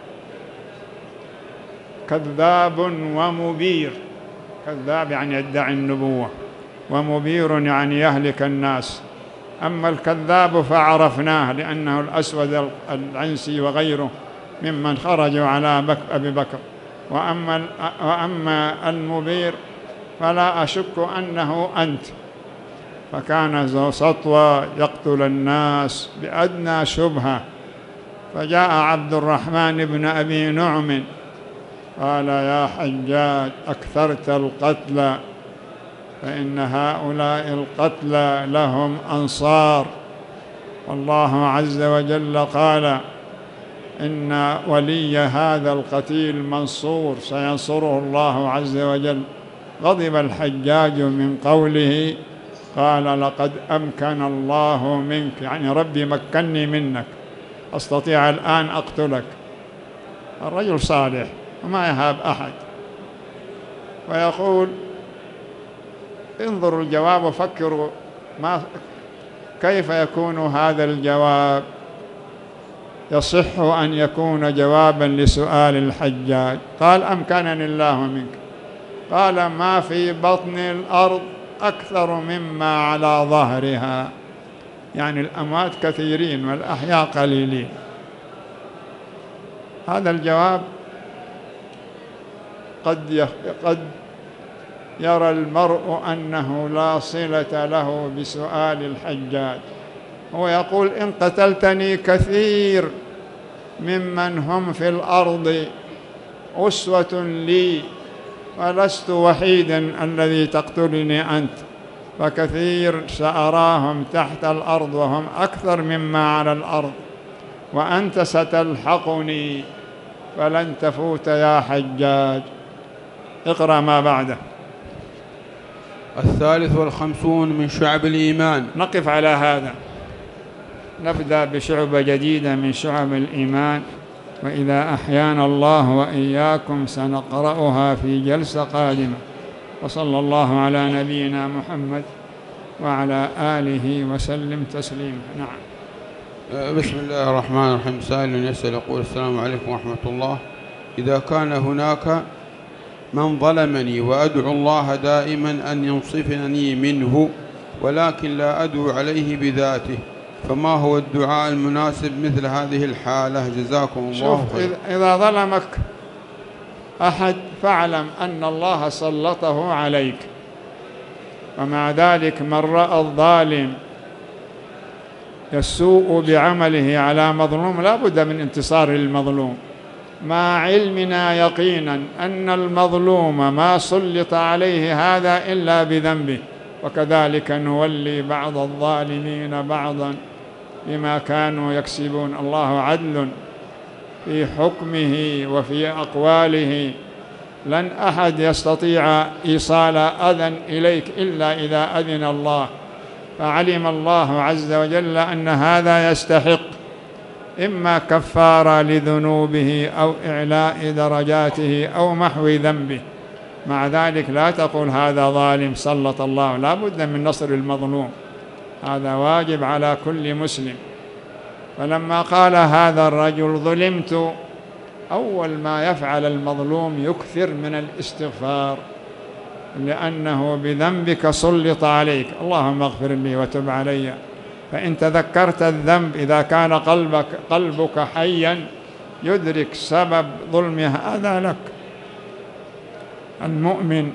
كذاب ومبير. كذاب يعني يدعي النبوة، ومبير يعني يهلك الناس. أما الكذاب فعرفناه لأنه الأسود العنسي وغيره ممن خرجوا على بك أبي بكر، وأما, وأما المبير فلا أشك أنه أنت. فكان ذو سطوة يقتل الناس بأدنى شبهة. فجاء عبد الرحمن بن أبي نعم قال يا حجاج أكثرت القتل، فإن هؤلاء القتلى لهم أنصار، والله عز وجل قال إن ولي هذا القتيل منصور سينصره الله عز وجل. غضب الحجاج من قوله، قال لقد أمكن الله منك، يعني ربي مكنني منك، أستطيع الآن أقتلك. الرجل صالح وما يهاب أحد، ويقول انظروا الجواب وفكروا ما كيف يكون هذا الجواب. يصح أن يكون جوابا لسؤال الحجاج. قال أمكنني الله منك. قال ما في بطن الأرض أكثر مما على ظهرها، يعني الأموات كثيرين والأحياء قليلين. هذا الجواب قد قد يرى المرء أنه لا صلة له بسؤال الحجاج. هو يقول إن قتلتني كثير ممن هم في الأرض أسوة لي، ولست وحيدا الذي تقتلني أنت، فكثير سأراهم تحت الأرض وهم أكثر مما على الأرض، وأنت ستلحقني فلن تفوت يا حجاج. اقرأ ما بعده. الثالث والخمسون من شعب الإيمان. نقف على هذا، نبدأ بشعبة جديدة من شعب الإيمان، وإذا أحيانا الله وإياكم سنقرأها في جلسة قادمة. وصلى الله على نبينا محمد وعلى آله وسلم تسليما. نعم. بسم الله الرحمن الرحيم. سائل يسأل يقول السلام عليكم ورحمة الله، إذا كان هناك من ظلمني وأدعو الله دائما أن ينصفني منه، ولكن لا أدعو عليه بذاته، فما هو الدعاء المناسب مثل هذه الحالة؟ جزاكم الله خير. إذا ظلمك أحد فاعلم أن الله سلطه عليك، ومع ذلك من رأى الظالم يسوء بعمله على مظلوم لا بد من انتصار المظلوم، مع علمنا يقينا أن المظلوم ما سلط عليه هذا إلا بذنبه، وكذلك نولي بعض الظالمين بعضا بما كانوا يكسبون. الله عدل في حكمه وفي أقواله، لن أحد يستطيع إيصال أذى إليك إلا إذا أذن الله، فعلم الله عز وجل أن هذا يستحق إما كفارة لذنوبه أو إعلاء درجاته أو محو ذنبه. مع ذلك لا تقول هذا ظالم سلط الله، لا بد من نصر المظلوم، هذا واجب على كل مسلم. فلما قال هذا الرجل ظلمت، أول ما يفعل المظلوم يكثر من الاستغفار، لأنه بذنبك سلط عليك. اللهم اغفر لي وتب علي. فإن تذكرت الذنب إذا كان قلبك قلبك حيا يدرك سبب ظلم هذا لك. المؤمن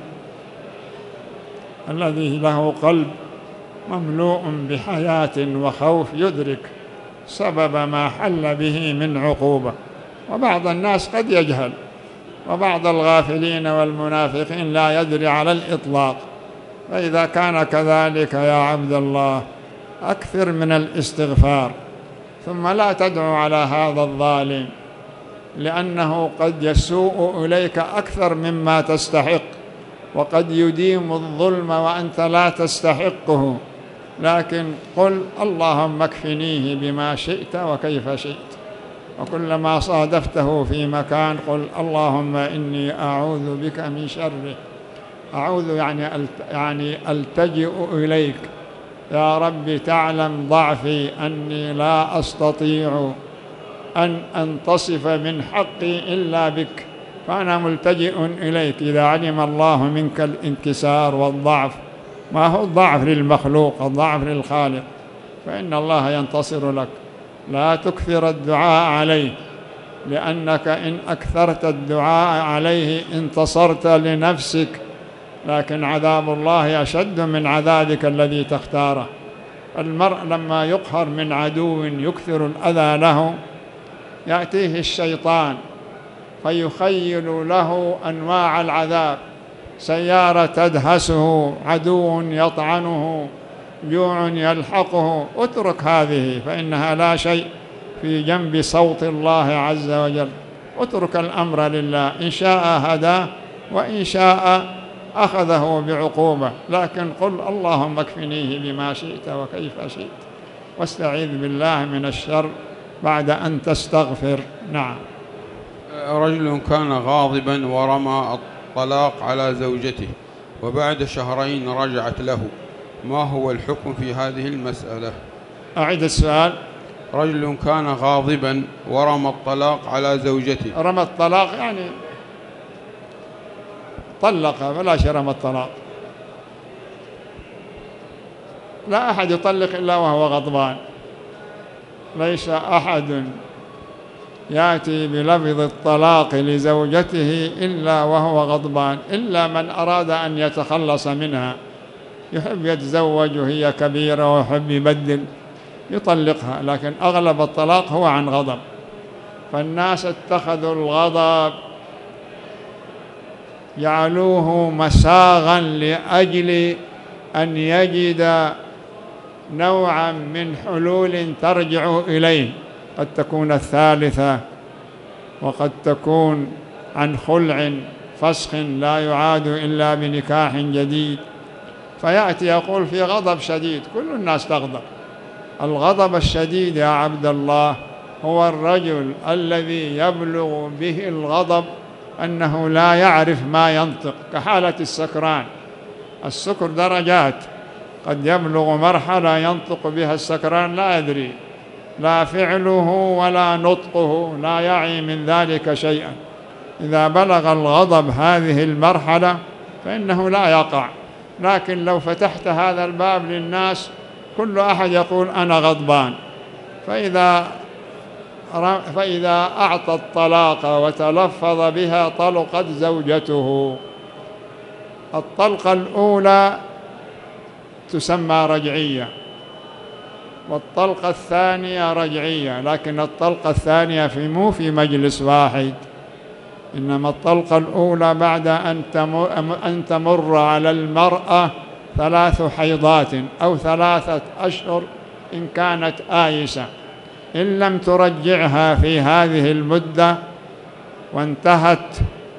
الذي له قلب مملوء بحياة وخوف يدرك سبب ما حل به من عقوبة. وبعض الناس قد يجهل، وبعض الغافلين والمنافقين لا يدري على الإطلاق. فإذا كان كذلك يا عبد الله أكثر من الاستغفار، ثم لا تدعو على هذا الظالم، لأنه قد يسوء إليك أكثر مما تستحق، وقد يديم الظلم وأنت لا تستحقه. لكن قل اللهم اكفنيه بما شئت وكيف شئت. وكلما صادفته في مكان قل اللهم إني أعوذ بك من شره. أعوذ يعني يعني ألتجئ إليك يا رب، تعلم ضعفي أني لا أستطيع أن أنتصف من حقي إلا بك، فأنا ملتجئ إليك. إذا علم الله منك الانكسار والضعف، ما هو الضعف للمخلوق، الضعف للخالق، فإن الله ينتصر لك. لا تكثر الدعاء عليه، لأنك إن أكثرت الدعاء عليه انتصرت لنفسك، لكن عذاب الله أشد من عذابك الذي تختاره. المرء لما يقهر من عدو يكثر الأذى له يأتيه الشيطان فيخيل له أنواع العذاب، سيارة تدهسه، عدو يطعنه، جوع يلحقه. اترك هذه فإنها لا شيء في جنب صوت الله عز وجل. اترك الأمر لله، إن شاء هداه وإن شاء أخذه بعقوبة. لكن قل اللهم اكفنيه بما شئت وكيف شئت، واستعيذ بالله من الشر بعد أن تستغفر. نعم. رجل كان غاضبا ورمى الطلاق على زوجته وبعد شهرين رجعت له، ما هو الحكم في هذه المسألة؟ أعيد السؤال. رجل كان غاضبا ورمى الطلاق على زوجته. رمى الطلاق يعني طلق، بلاش رمى الطلاق. لا أحد يطلق إلا وهو غضبان. ليس أحد يأتي بلفظ الطلاق لزوجته إلا وهو غضبان، إلا من أراد أن يتخلص منها، يحب يتزوج وهي كبيرة ويحب يبدل يطلقها. لكن أغلب الطلاق هو عن غضب. فالناس اتخذوا الغضب جعلوه مساغا لأجل أن يجد نوعا من حلول ترجع إليه، قد تكون الثالثة، وقد تكون عن خلع فسخ لا يعاد إلا بنكاح جديد. فيأتي يقول في غضب شديد. كل الناس تغضب. الغضب الشديد يا عبد الله هو الرجل الذي يبلغ به الغضب أنه لا يعرف ما ينطق، كحالة السكران. السكر درجات، قد يبلغ مرحلة ينطق بها السكران لا يدري، لا فعله ولا نطقه، لا يعي من ذلك شيئا. إذا بلغ الغضب هذه المرحلة فإنه لا يقع. لكن لو فتحت هذا الباب للناس كل أحد يقول أنا غضبان، فإذا فإذا أعطى الطلاق وتلفظ بها طلقت زوجته. الطلقة الأولى تسمى رجعية، والطلقة الثانية رجعية، لكن الطلقة الثانية في مو في مجلس واحد، إنما الطلقة الأولى بعد أن تمر على المرأة ثلاث حيضات أو ثلاثة أشهر إن كانت آيسة. إن لم ترجعها في هذه المدة وانتهت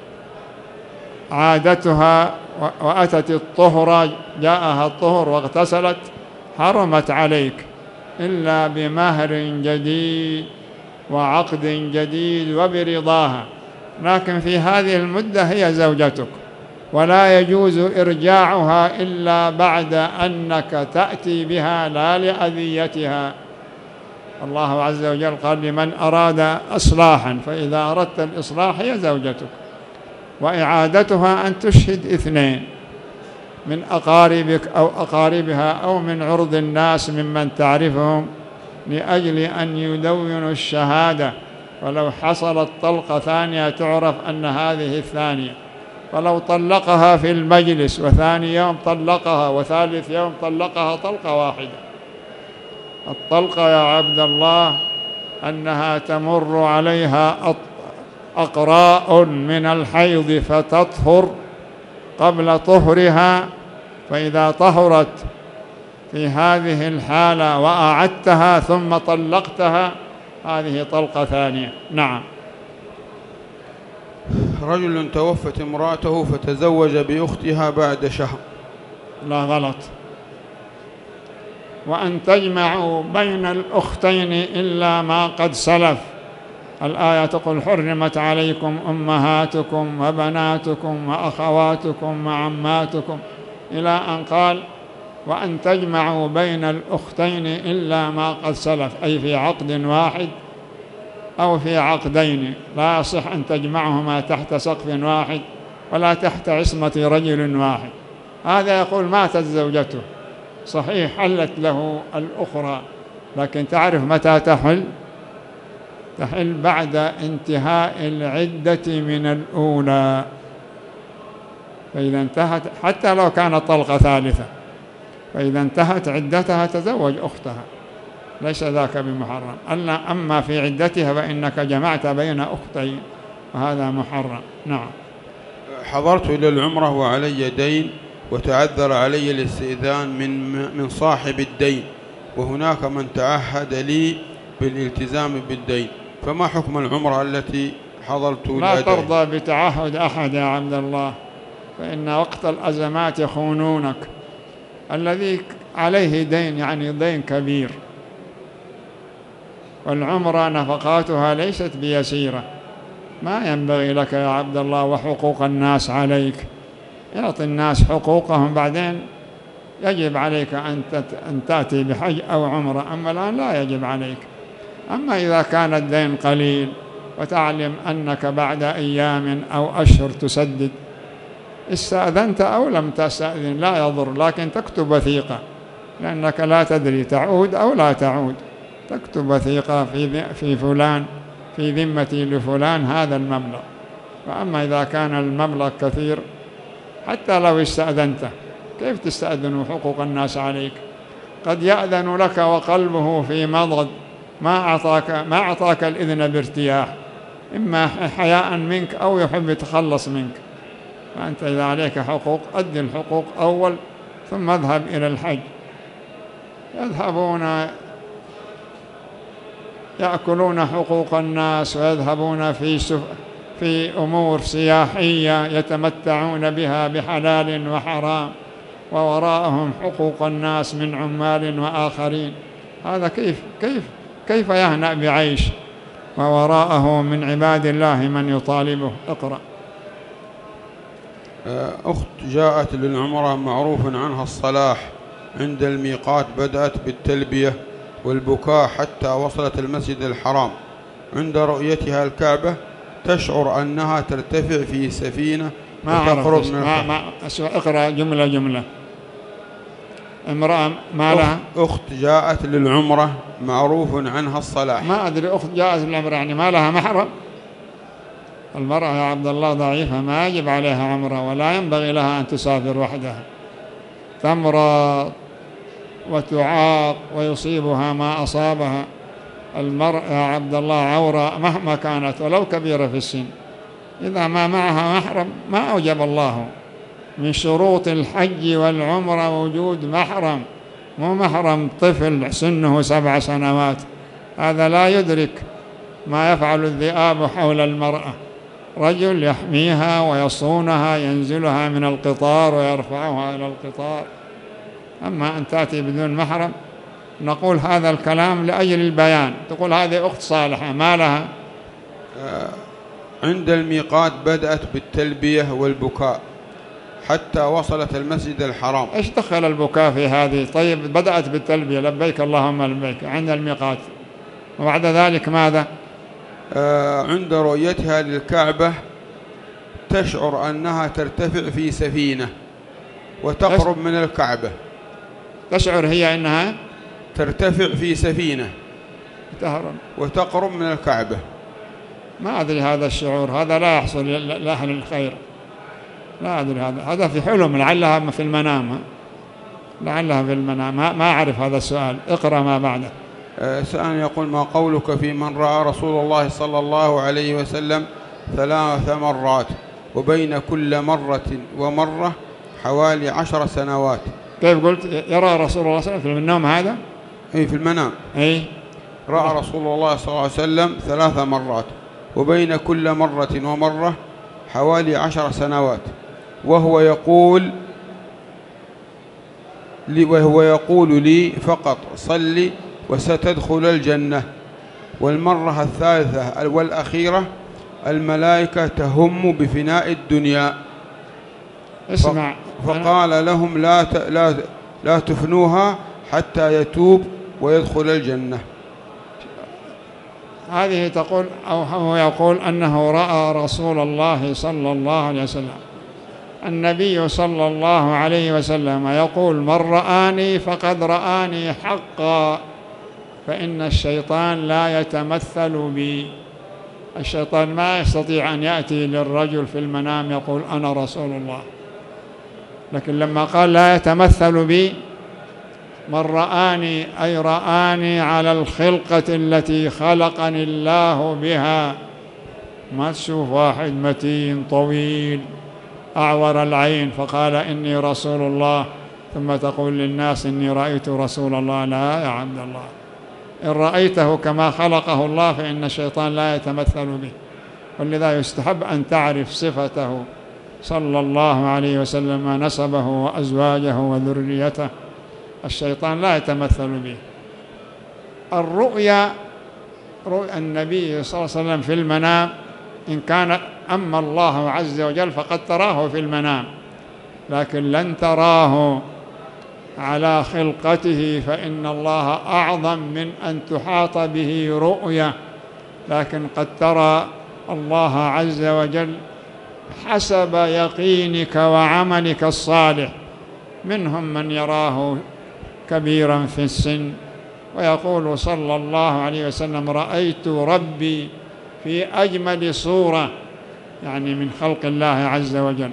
عادتها وأتت الطهر، جاءها الطهر واغتسلت، حرمت عليك إلا بمهر جديد وعقد جديد وبرضاها. لكن في هذه المدة هي زوجتك، ولا يجوز إرجاعها إلا بعد أنك تأتي بها لا لأذيتها. الله عز وجل قال لمن أراد إصلاحا، فإذا أردت الإصلاح هي زوجتك. وإعادتها أن تشهد اثنين، من أقاربك أو أقاربها أو من عرض الناس ممن تعرفهم لأجل أن يدونوا الشهادة، ولو حصلت طلقة ثانية تعرف أن هذه الثانية. فلو طلقها في المجلس وثاني يوم طلقها وثالث يوم طلقها طلقة واحدة، الطلقة يا عبد الله أنها تمر عليها أقراء من الحيض فتطهر قبل طهرها، فإذا طهرت في هذه الحالة وأعدتها ثم طلقتها هذه طلقة ثانية. نعم. رجل توفت امرأته فتزوج بأختها بعد شهر. لا، غلط. وأن تجمعوا بين الأختين إلا ما قد سلف. الآية تقول حرمت عليكم أمهاتكم وبناتكم وأخواتكم وعماتكم إلى أن قال وأن تجمعوا بين الأختين إلا ما قد سلف، أي في عقد واحد أو في عقدين. لا يصح أن تجمعهما تحت سقف واحد ولا تحت عصمة رجل واحد. هذا يقول ماتت زوجته، صحيح حلت له الأخرى، لكن تعرف متى تحل؟ تحل بعد انتهاء العدة من الأولى. فإذا انتهت، حتى لو كانت طلقة ثالثة، فإذا انتهت عدتها تزوج أختها، ليس ذاك بمحرم. أما في عدتها فإنك جمعت بين أختين وهذا محرم. نعم. حضرت إلى العمرة وعلي دين وتعذر علي الاستئذان من من صاحب الدين، وهناك من تعهد لي بالالتزام بالدين، فما حكم العمرة التي حضرت؟ لا ترضى بتعهد أحد يا عبد الله، فإن وقت الأزمات يخونونك. الذي عليه دين يعني دين كبير، والعمرة نفقاتها ليست بيسيرة. ما ينبغي لك يا عبد الله وحقوق الناس عليك. يعطي الناس حقوقهم، بعدين يجب عليك أن تأتي بحج أو عمرة، أما الآن لا يجب عليك. أما إذا كان الدين قليل وتعلم أنك بعد أيام أو أشهر تسدد، استأذنت أو لم تستأذن لا يضر، لكن تكتب وثيقة، لأنك لا تدري تعود أو لا تعود. تكتب وثيقة في في فلان في ذمتي لفلان هذا المبلغ. فأما إذا كان المبلغ كثير حتى لو استأذنته، كيف تستأذن حقوق الناس عليك؟ قد يأذن لك وقلبه في مضض، ما أعطاك ما أعطاك الإذن بارتياح، إما حياء منك أو يحب يتخلص منك. فأنت إذا عليك حقوق أدي الحقوق أول ثم اذهب إلى الحج. يذهبون يأكلون حقوق الناس ويذهبون في سف... في أمور سياحية يتمتعون بها بحلال وحرام، ووراءهم حقوق الناس من عمال وآخرين. هذا كيف كيف كيف يهنأ بعيش ووراءه من عباد الله من يطالبه؟ اقرأ. أخت جاءت للعمرة معروف عنها الصلاح، عند الميقات بدأت بالتلبية والبكاء حتى وصلت المسجد الحرام. عند رؤيتها الكعبة تشعر أنها ترتفع في سفينة وتقرب من ما ما اقرأ جملة جملة. امرأة ما لها؟ أخت جاءت للعمرة معروف عنها الصلاح. ما أدري، أخت جاءت للعمرة يعني ما لها محرم؟ المرأة يا عبد الله ضعيفة، ما يجب عليها عمرة ولا ينبغي لها أن تسافر وحدها. تمرض وتعاق ويصيبها ما أصابها. المرأة يا عبد الله عورة مهما كانت ولو كبيرة في السن، إذا ما معها محرم ما أوجب الله. من شروط الحج والعمرة وجود محرم، مو محرم طفل سنه سبع سنوات، هذا لا يدرك ما يفعل الذئاب حول المرأة. رجل يحميها ويصونها، ينزلها من القطار ويرفعها إلى القطار. أما أن تأتي بدون محرم، نقول هذا الكلام لأجل البيان. تقول هذه أخت صالحة ما لها؟ عند الميقات بدأت بالتلبية والبكاء حتى وصلت المسجد الحرام. إيش دخل البكاء في هذه؟ طيب بدأت بالتلبية لبيك اللهم لبيك عند الميقات، وبعد ذلك ماذا؟ عند رؤيتها للكعبة تشعر أنها ترتفع في سفينة وتقرب من الكعبة. تشعر هي أنها ترتفع في سفينة تهرب وتقرب من الكعبة. ما أدري هذا الشعور، هذا لا يحصل لأهل الخير، لا أدري، هذا هذا في حلم، لعلها في المنام، لعلها في المنام، ما أعرف هذا السؤال. اقرأ ما بعده. سؤال يقول: ما قولك في من رأى رسول الله صلى الله عليه وسلم ثلاث مرات وبين كل مرة ومرة حوالي عشر سنوات؟ كيف قلت يرى رسول الله صلى الله عليه وسلم في النوم هذا؟ أي في المنام. أي رأى رسول الله صلى الله عليه وسلم ثلاث مرات وبين كل مرة ومرة حوالي عشر سنوات، وهو يقول لي وهو يقول لي فقط: صلي وستدخل الجنة. والمرة الثالثة والأخيرة الملائكة تهم بفناء الدنيا. اسمع، فقال لهم: لا لا لا تفنوها حتى يتوب ويدخل الجنة. هذه تقول أو هو يقول أنه رأى رسول الله صلى الله عليه وسلم. النبي صلى الله عليه وسلم يقول: من رآني فقد رآني حقا، فإن الشيطان لا يتمثل بي. الشيطان ما يستطيع أن يأتي للرجل في المنام يقول أنا رسول الله، لكن لما قال لا يتمثل بي، من رآني أي رآني على الخلقة التي خلقني الله بها. ما تشوف واحد متين طويل أعور العين فقال إني رسول الله، ثم تقول للناس إني رأيت رسول الله. لا يا عبد الله، إن رأيته كما خلقه الله فإن الشيطان لا يتمثل به. ولذا يستحب أن تعرف صفته صلى الله عليه وسلم، نسبه وأزواجه وذريته. الشيطان لا يتمثل به. الرؤيا، رؤيا النبي صلى الله عليه وسلم في المنام، إن كان أما الله عز وجل فقد تراه في المنام، لكن لن تراه على خلقته، فإن الله أعظم من أن تحاط به رؤية. لكن قد ترى الله عز وجل حسب يقينك وعملك الصالح. منهم من يراه كبيرا في السن، ويقول صلى الله عليه وسلم: رأيت ربي في أجمل صورة، يعني من خلق الله عز وجل.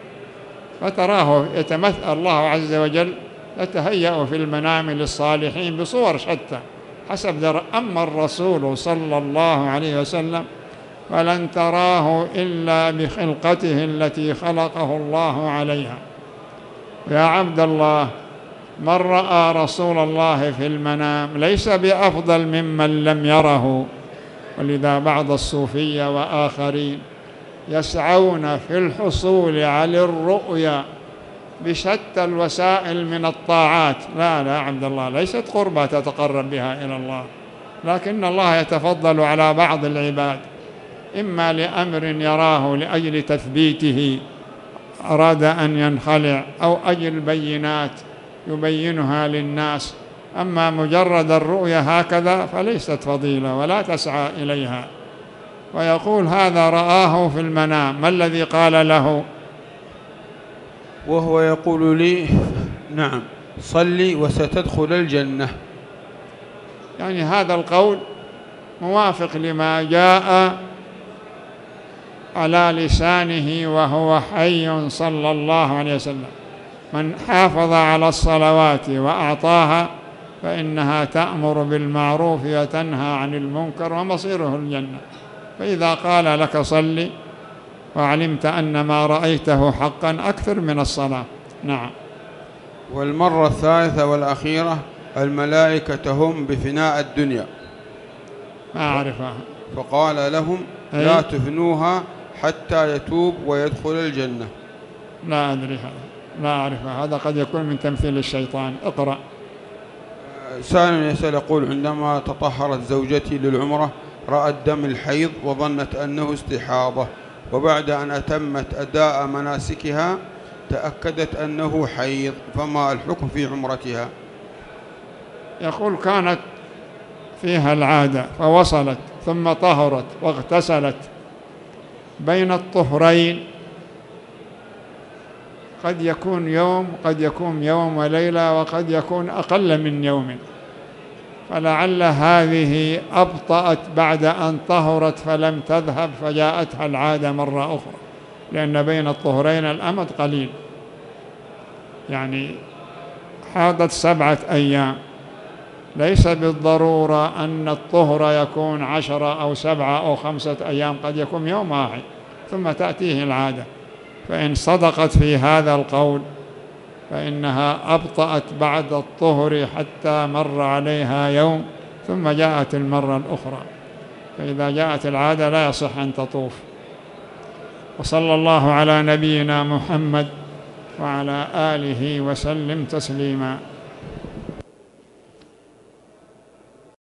فتراه يتمثل الله عز وجل، يتهيأ في المنام للصالحين بصور شتى حسب در. أما الرسول صلى الله عليه وسلم فلن تراه إلا بخلقته التي خلقه الله عليها. يا عبد الله، من رأى رسول الله في المنام ليس بأفضل ممن لم يره. ولذا بعض الصوفية وآخرين يسعون في الحصول على الرؤيا بشتى الوسائل من الطاعات. لا لا عبد الله، ليست قربة تتقرب بها إلى الله، لكن الله يتفضل على بعض العباد، إما لأمر يراه لأجل تثبيته أراد أن ينخلع، أو أجل بينات يبينها للناس. أما مجرد الرؤيا هكذا فليست فضيلة ولا تسعى إليها. ويقول هذا رآه في المنام. ما الذي قال له؟ وهو يقول لي: نعم، صلي وستدخل الجنة. يعني هذا القول موافق لما جاء على لسانه وهو حي صلى الله عليه وسلم: من حافظ على الصلوات وأعطاها فإنها تأمر بالمعروف وتنهى عن المنكر ومصيره الجنة. فإذا قال لك صلي وعلمت أن ما رأيته حقا أكثر من الصلاة. نعم. والمرة الثالثة والأخيرة الملائكة هم بفناء الدنيا. ما أعرفها. فقال لهم: لا تفنوها حتى يتوب ويدخل الجنة. لا أدري هذا، لا أعرفها، هذا قد يكون من تمثيل الشيطان. اقرأ. سائل يسأل يقول: عندما تطهرت زوجتي للعمرة رأت دم الحيض وظنت أنه استحاضة، وبعد أن أتمت أداء مناسكها تأكدت أنه حيض، فما الحكم في عمرتها؟ يقول كانت فيها العادة فوصلت ثم طهرت واغتسلت، بين الطهرين قد يكون يوم، قد يكون يوم وليلة، وقد يكون أقل من يوم، فلعل هذه أبطأت بعد أن طهرت فلم تذهب فجاءتها العادة مرة أخرى، لأن بين الطهرين الأمد قليل، يعني حاضت سبعة أيام، ليس بالضرورة أن الطهر يكون عشرة أو سبعة أو خمسة أيام، قد يكون يوم واحد ثم تأتيه العادة. فإن صدقت في هذا القول فإنها أبطأت بعد الطهر حتى مر عليها يوم ثم جاءت المرة الأخرى، فإذا جاءت العادة لا يصح أن تطوف. وصلى الله على نبينا محمد وعلى آله وسلم تسليما.